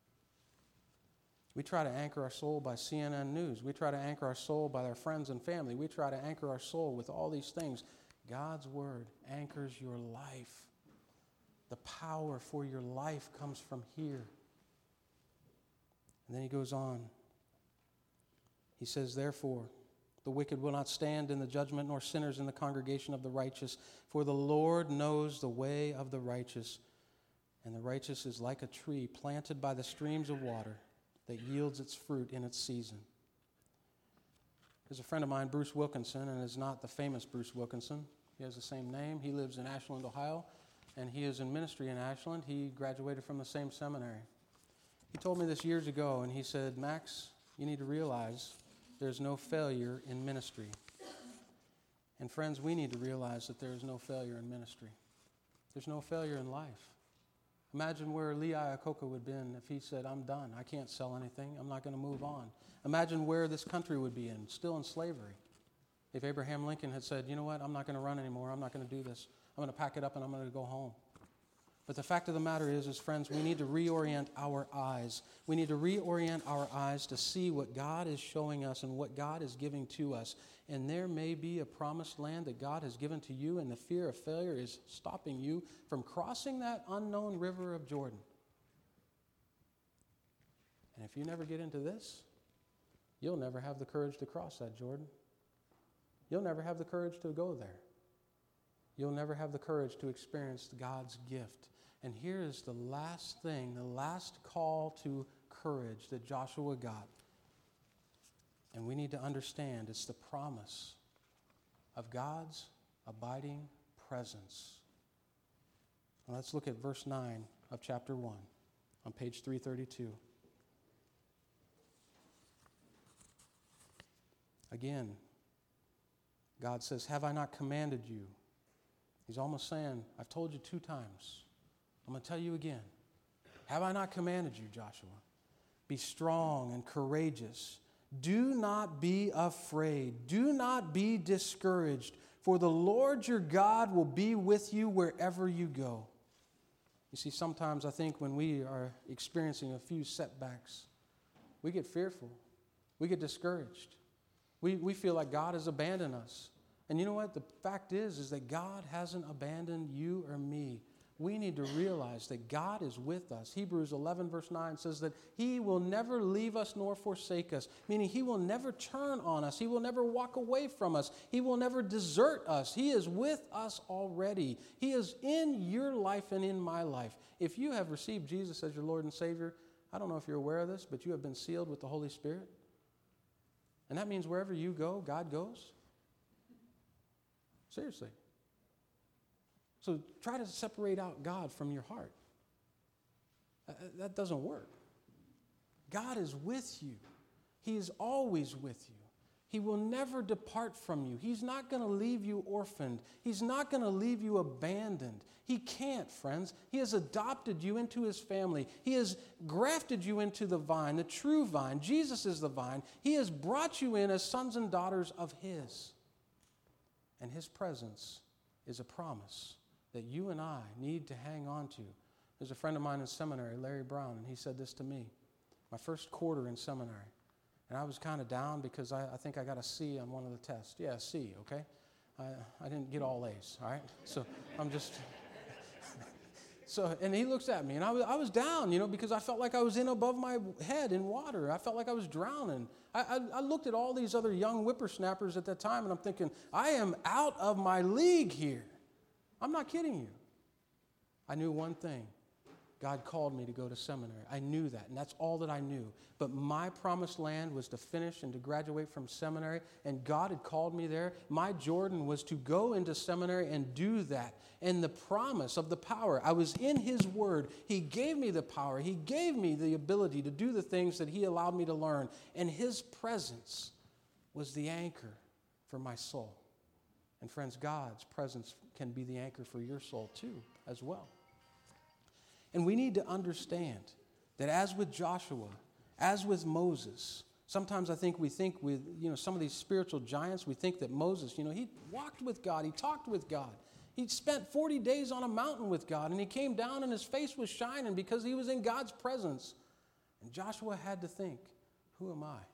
We try to anchor our soul by C N N News. We try to anchor our soul by our friends and family. We try to anchor our soul with all these things. God's word anchors your life. The power for your life comes from here. And then he goes on. He says, therefore, the wicked will not stand in the judgment, nor sinners in the congregation of the righteous. For the Lord knows the way of the righteous, and the righteous is like a tree planted by the streams of water that yields its fruit in its season. There's a friend of mine, Bruce Wilkinson, and is not the famous Bruce Wilkinson. He has the same name. He lives in Ashland, Ohio, and he is in ministry in Ashland. He graduated from the same seminary. He told me this years ago, and he said, Max, you need to realize there's no failure in ministry. And friends, we need to realize that there is no failure in ministry. There's no failure in life. Imagine where Lee Iacocca would have been if he said, I'm done. I can't sell anything. I'm not going to move on. Imagine where this country would be in, still in slavery. If Abraham Lincoln had said, you know what, I'm not going to run anymore. I'm not going to do this. I'm going to pack it up and I'm going to go home. But the fact of the matter is, is, friends, we need to reorient our eyes. We need to reorient our eyes to see what God is showing us and what God is giving to us. And there may be a promised land that God has given to you, and the fear of failure is stopping you from crossing that unknown river of Jordan. And if you never get into this, you'll never have the courage to cross that Jordan. You'll never have the courage to go there. You'll never have the courage to experience God's gift. And here is the last thing, the last call to courage that Joshua got. And we need to understand it's the promise of God's abiding presence. Now let's look at verse nine of chapter one on page three thirty-two. Again, God says, have I not commanded you? He's almost saying, I've told you two times. I'm going to tell you again. Have I not commanded you, Joshua? Be strong and courageous. Do not be afraid. Do not be discouraged, for the Lord your God will be with you wherever you go. You see, sometimes I think when we are experiencing a few setbacks, we get fearful. We get discouraged. We, we feel like God has abandoned us. And you know what? The fact is, is that God hasn't abandoned you or me. We need to realize that God is with us. Hebrews eleven verse nine says that He will never leave us nor forsake us, meaning He will never turn on us. He will never walk away from us. He will never desert us. He is with us already. He is in your life and in my life. If you have received Jesus as your Lord and Savior, I don't know if you're aware of this, but you have been sealed with the Holy Spirit. And that means wherever you go, God goes. Seriously. So try to separate out God from your heart. Uh, that doesn't work. God is with you. He is always with you. He will never depart from you. He's not going to leave you orphaned. He's not going to leave you abandoned. He can't, friends. He has adopted you into his family. He has grafted you into the vine, the true vine. Jesus is the vine. He has brought you in as sons and daughters of his. And his presence is a promise that you and I need to hang on to. There's a friend of mine in seminary, Larry Brown, and he said this to me. My first quarter in seminary. And I was kind of down because I, I think I got a C on one of the tests. Yeah, a C, okay? I, I didn't get all A's, all right? So I'm just... so, and he looks at me, and I was, I was down, you know, because I felt like I was in above my head in water. I felt like I was drowning. I, I, I looked at all these other young whippersnappers at that time, and I'm thinking, I am out of my league here. I'm not kidding you. I knew one thing. God called me to go to seminary. I knew that, and that's all that I knew. But my promised land was to finish and to graduate from seminary, and God had called me there. My Jordan was to go into seminary and do that. And the promise of the power, I was in his word. He gave me the power. He gave me the ability to do the things that he allowed me to learn. And his presence was the anchor for my soul. And friends, God's presence can be the anchor for your soul too, as well. And we need to understand that as with Joshua, as with Moses, sometimes I think we think with, you know, some of these spiritual giants, we think that Moses, you know, he walked with God, he talked with God. He spent forty days on a mountain with God, and he came down and his face was shining because he was in God's presence. And Joshua had to think, who am I?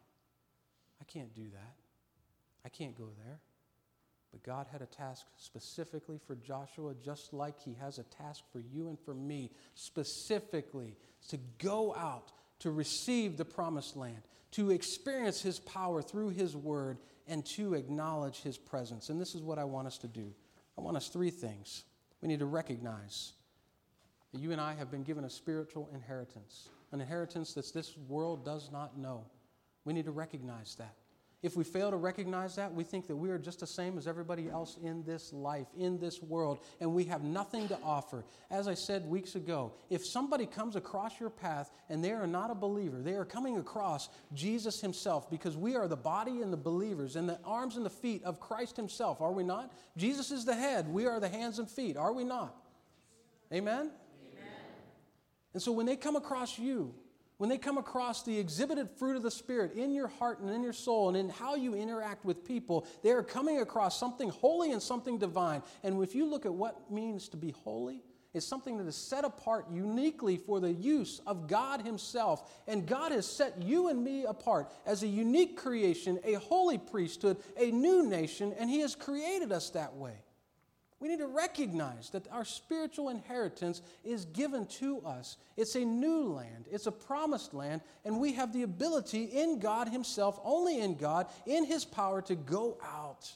I can't do that. I can't go there. But God had a task specifically for Joshua, just like he has a task for you and for me, specifically to go out, to receive the promised land, to experience his power through his word, and to acknowledge his presence. And this is what I want us to do. I want us three things. We need to recognize that you and I have been given a spiritual inheritance, an inheritance that this world does not know. We need to recognize that. If we fail to recognize that, we think that we are just the same as everybody else in this life, in this world, and we have nothing to offer. As I said weeks ago, if somebody comes across your path and they are not a believer, they are coming across Jesus himself, because we are the body and the believers and the arms and the feet of Christ himself, are we not? Jesus is the head. We are the hands and feet, are we not? Amen? Amen. And so when they come across you, when they come across the exhibited fruit of the Spirit in your heart and in your soul and in how you interact with people, they are coming across something holy and something divine. And if you look at what it means to be holy, it's something that is set apart uniquely for the use of God himself. And God has set you and me apart as a unique creation, a holy priesthood, a new nation, and he has created us that way. We need to recognize that our spiritual inheritance is given to us. It's a new land. It's a promised land. And we have the ability in God himself, only in God, in his power, to go out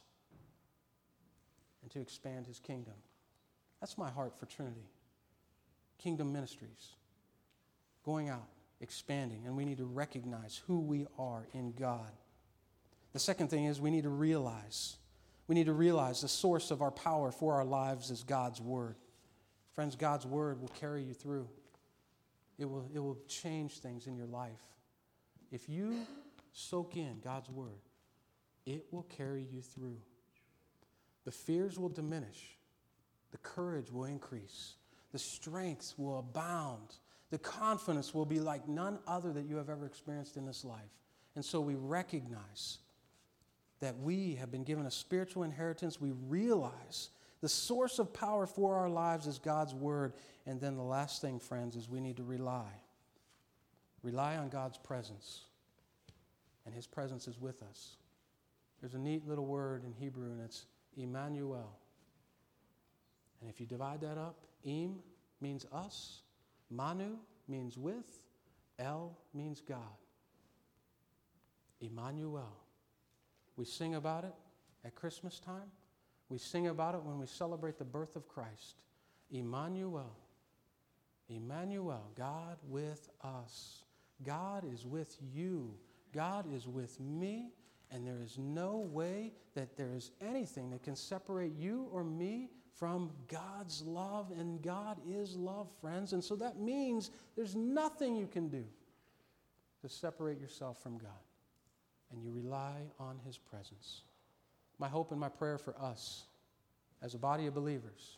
and to expand his kingdom. That's my heart for Trinity. Kingdom ministries. Going out, expanding. And we need to recognize who we are in God. The second thing is we need to realize We need to realize the source of our power for our lives is God's word. Friends, God's word will carry you through. It will, it will change things in your life. If you soak in God's word, it will carry you through. The fears will diminish. The courage will increase. The strength will abound. The confidence will be like none other that you have ever experienced in this life. And so we recognize that we have been given a spiritual inheritance. We realize the source of power for our lives is God's word. And then the last thing, friends, is we need to rely. Rely on God's presence. And his presence is with us. There's a neat little word in Hebrew, and it's Emmanuel. And if you divide that up, Em means us, Manu means with, El means God. Emmanuel. We sing about it at Christmas time. We sing about it when we celebrate the birth of Christ. Emmanuel. Emmanuel, God with us. God is with you. God is with me. And there is no way that there is anything that can separate you or me from God's love. And God is love, friends. And so that means there's nothing you can do to separate yourself from God. And you rely on His presence. My hope and my prayer for us as a body of believers,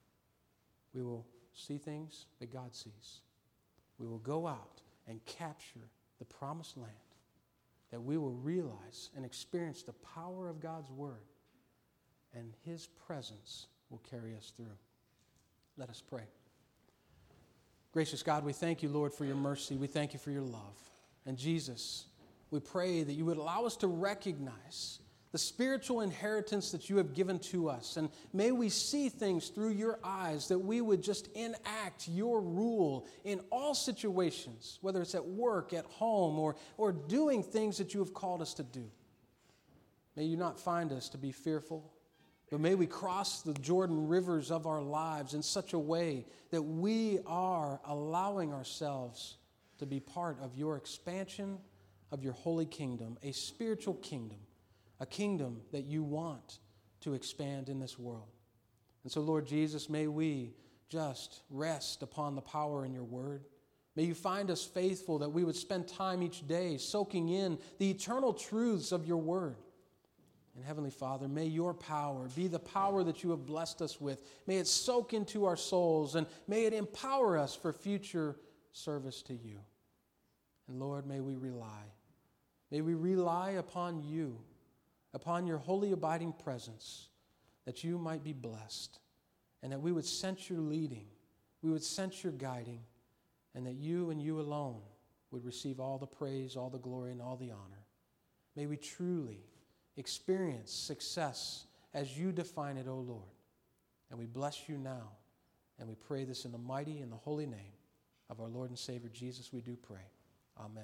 we will see things that God sees. We will go out and capture the promised land, that we will realize and experience the power of God's word, and His presence will carry us through. Let us pray. Gracious God, we thank you, Lord, for your mercy. We thank you for your love. And Jesus, we pray that you would allow us to recognize the spiritual inheritance that you have given to us. And may we see things through your eyes, that we would just enact your rule in all situations, whether it's at work, at home, or, or doing things that you have called us to do. May you not find us to be fearful, but may we cross the Jordan rivers of our lives in such a way that we are allowing ourselves to be part of your expansion of your holy kingdom, a spiritual kingdom, a kingdom that you want to expand in this world. And so, Lord Jesus, may we just rest upon the power in your word. May you find us faithful, that we would spend time each day soaking in the eternal truths of your word. And Heavenly Father, may your power be the power that you have blessed us with. May it soak into our souls, and may it empower us for future service to you. And Lord, may we rely. May we rely upon you, upon your holy abiding presence, that you might be blessed, and that we would sense your leading, we would sense your guiding, and that you and you alone would receive all the praise, all the glory, and all the honor. May we truly experience success as you define it, O Lord. And we bless you now, and we pray this in the mighty and the holy name of our Lord and Savior Jesus, we do pray. Amen.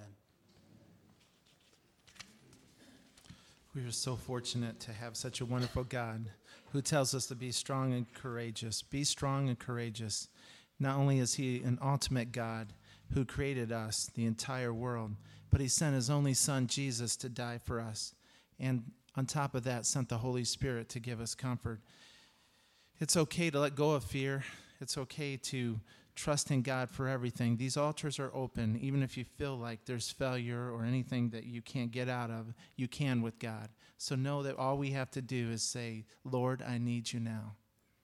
We are so fortunate to have such a wonderful God who tells us to be strong and courageous. Be strong and courageous. Not only is He an ultimate God who created us, the entire world, but He sent His only Son, Jesus, to die for us. And on top of that, sent the Holy Spirit to give us comfort. It's okay to let go of fear. It's okay to trust in God for everything. These altars are open. Even if you feel like there's failure or anything that you can't get out of, you can with God. So know that all we have to do is say, Lord, I need you now.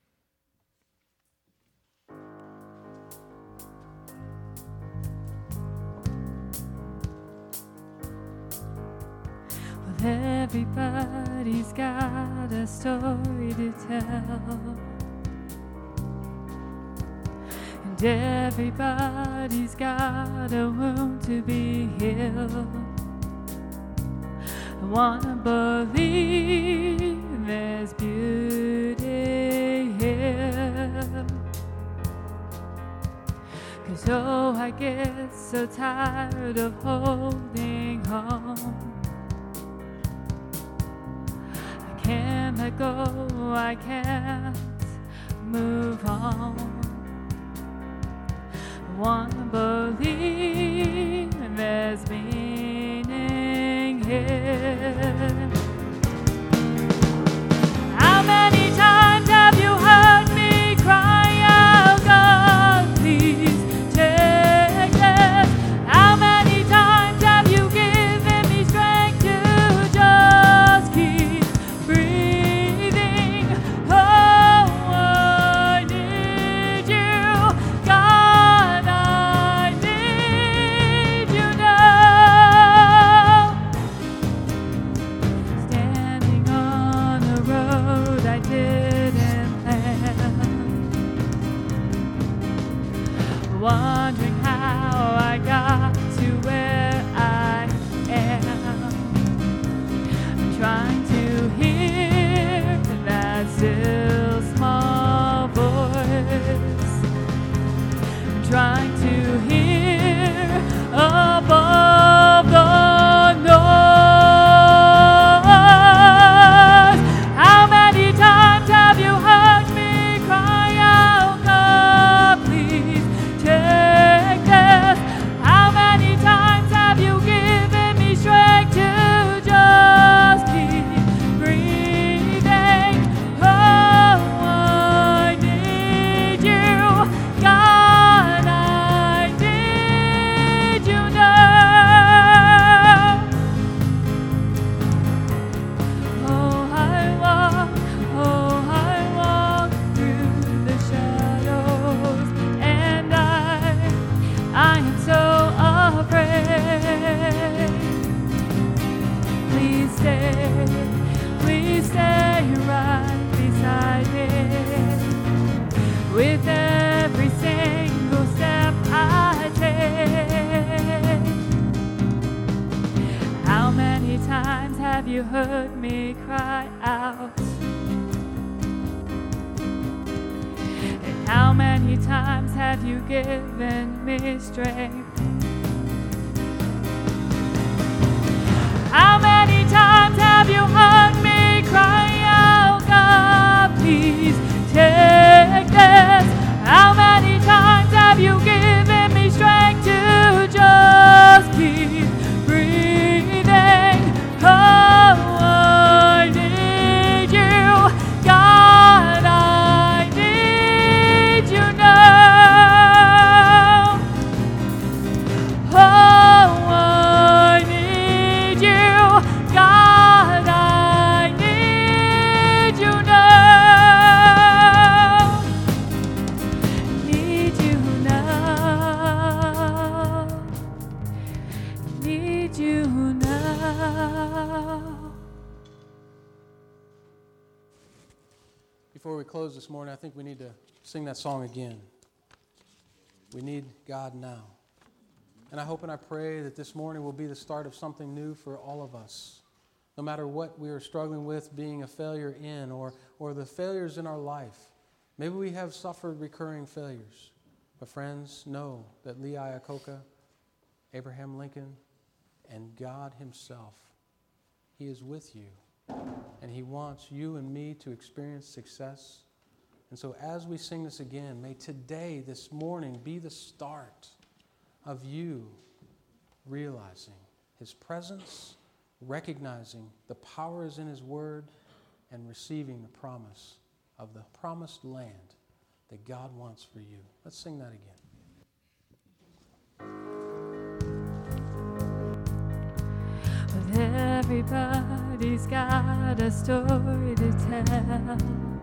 Well, everybody's got a story to tell. Everybody's got a wound to be healed. I want to believe there's beauty here. 'Cause oh, I get so tired of holding on. I can't let go, I can't move on. Want to believe there's meaning here. How many times have you heard me cry out, God, please take this? How many times have you given me strength to just keep breathing? Oh, I need you, God. Wondering how I got to where I am. I'm trying to hear that still small voice. I'm trying to hear above the noise. How many times have you heard me cry out, God, please? Take this. How many times have you given me strength to just am so afraid. Please stay, please stay right beside me. With every single step I take. How many times have you heard me cry out? And how many times have you given me strength? How many times have you heard me cry out, God, please take this? How many times have you given me strength to just keep breathing? Oh, I need you, God, I need you now. Oh, I need you, God, I need you now. Need you now. Need you now. Before we close this morning, I think we need to sing that song again. We need God now. And I hope and I pray that this morning will be the start of something new for all of us. No matter what we are struggling with, being a failure in, or, or the failures in our life. Maybe we have suffered recurring failures. But friends, know that Lee Iacocca, Abraham Lincoln, and God himself, he is with you. And he wants you and me to experience success. And so as we sing this again, may today, this morning, be the start of you realizing his presence, recognizing the power is in his word, and receiving the promise of the promised land that God wants for you. Let's sing that again. Well, everybody's got a story to tell.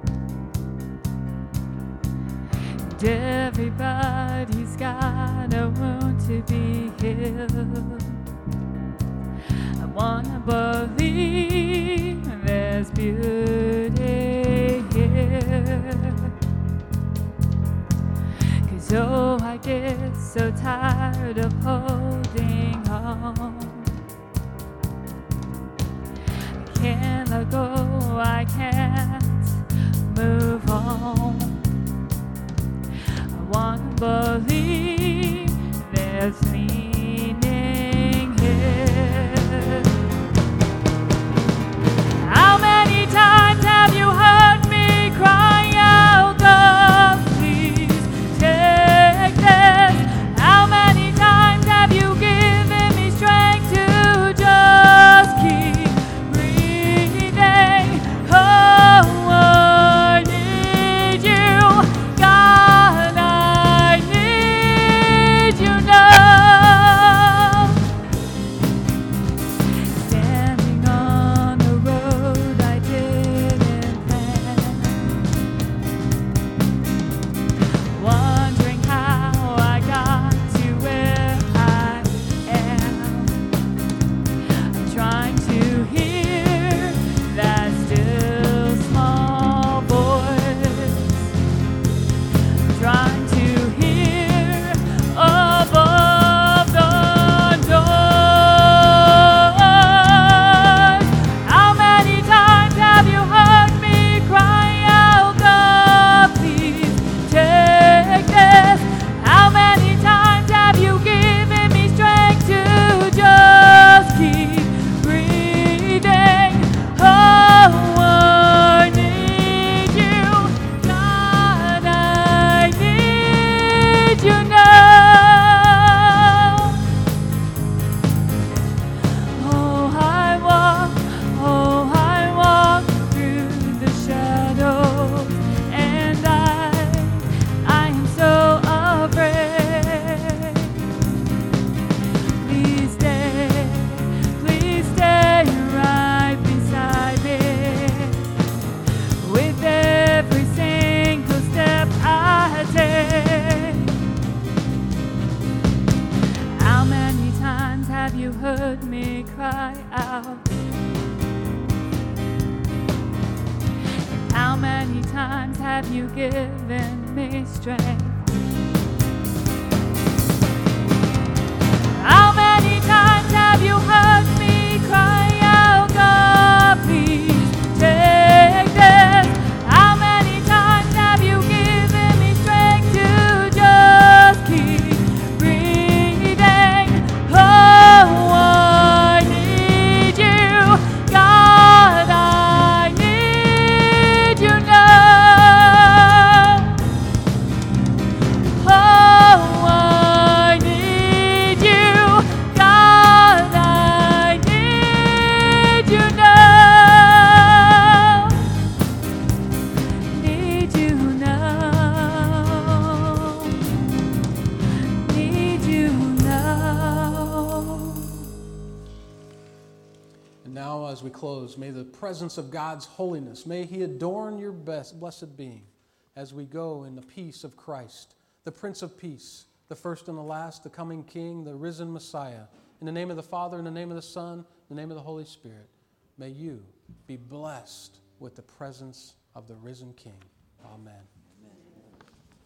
And everybody's got a wound to be healed. I wanna believe there's beauty here. 'Cause oh, I get so tired of holding on. I can't let go, I can't move on. I wanna believe there's meaning here. How many times have you heard me cry out, God, please take this? How many times have you given me strength to just keep breathing? Oh, I need you, God, I need you now. have you heard me cry out? How many times have you given me strength? How many times have you heard me cry out, God, please take this? How many times have you given me strength to just keep breathing? Oh, I need you, God, I need you now. Oh, I need you, God, I need you now. Need you now. Need you now. And now, as we close, may the presence of God's holiness, may He adorn your best, blessed being as we go in the peace of Christ, the Prince of Peace, the first and the last, the coming King, the risen Messiah. In the name of the Father, in the name of the Son, in the name of the Holy Spirit, may you be blessed with the presence of the risen King. Amen.